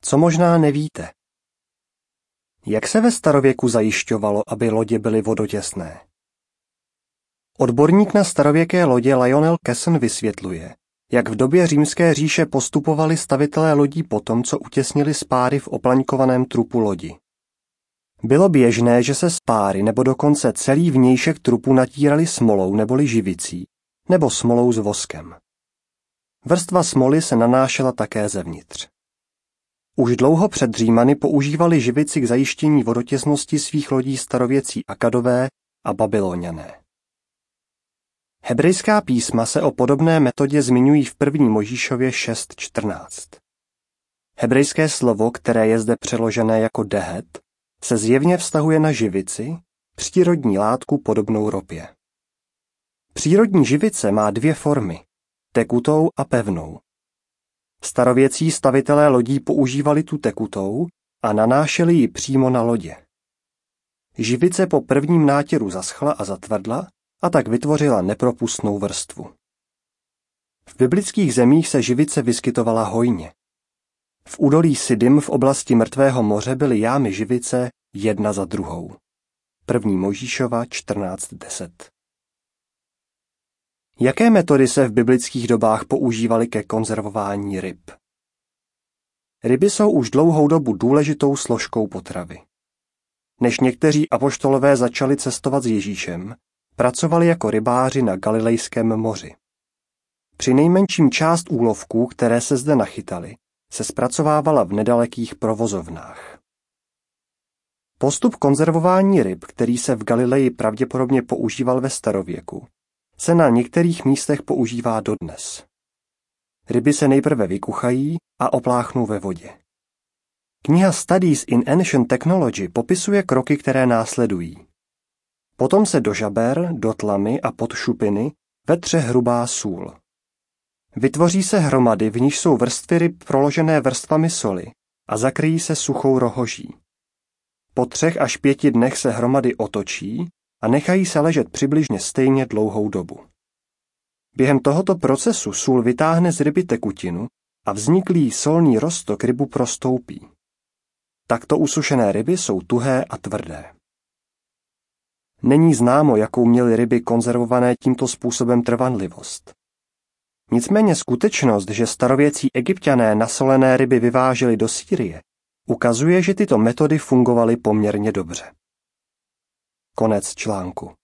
co možná nevíte. Jak se ve starověku zajišťovalo, aby lodě byly vodotěsné? Odborník na starověké lodě Lionel Casson vysvětluje, jak v době Římské říše postupovali stavitelé lodí potom, co utěsnili spáry v oplaňkovaném trupu lodi. Bylo běžné, že se spáry nebo dokonce celý vnějšek trupu natírali smolou neboli živicí, nebo smolou s voskem. Vrstva smoly se nanášela také zevnitř. Už dlouho před Římany používali živici k zajištění vodotěsnosti svých lodí starověcí Akadové a Babyloniané. Hebrejská písma se o podobné metodě zmiňují v 1. Mojžíšově 6.14. Hebrejské slovo, které je zde přeložené jako dehet, se zjevně vztahuje na živici, přírodní látku podobnou ropě. Přírodní živice má dvě formy, tekutou a pevnou. Starověcí stavitelé lodí používali tu tekutou a nanášeli ji přímo na lodě. Živice po prvním nátěru zaschla a zatvrdla a tak vytvořila nepropustnou vrstvu. V biblických zemích se živice vyskytovala hojně. V údolí Sidim v oblasti Mrtvého moře byly jámy živice jedna za druhou. 1. Mojžíšova 14.10. Jaké metody se v biblických dobách používaly ke konzervování ryb? Ryby jsou už dlouhou dobu důležitou složkou potravy. Než někteří apoštolové začali cestovat s Ježíšem, pracovali jako rybáři na Galilejském moři. Přinejmenším část úlovků, které se zde nachytaly, se zpracovávala v nedalekých provozovnách. Postup konzervování ryb, který se v Galileji pravděpodobně používal ve starověku, se na některých místech používá dodnes. Ryby se nejprve vykuchají a opláchnou ve vodě. Kniha Studies in Ancient Technology popisuje kroky, které následují. Potom se do žaber, do tlamy a pod šupiny vetře hrubá sůl. Vytvoří se hromady, v níž jsou vrstvy ryb proložené vrstvami soli a zakryjí se suchou rohoží. Po 3 až 5 dnech se hromady otočí a nechají se ležet přibližně stejně dlouhou dobu. Během tohoto procesu sůl vytáhne z ryby tekutinu a vzniklý solný roztok rybu prostoupí. Takto usušené ryby jsou tuhé a tvrdé. Není známo, jakou měly ryby konzervované tímto způsobem trvanlivost. Nicméně skutečnost, že starověcí Egypťané nasolené ryby vyváželi do Sýrie, ukazuje, že tyto metody fungovaly poměrně dobře. Konec článku.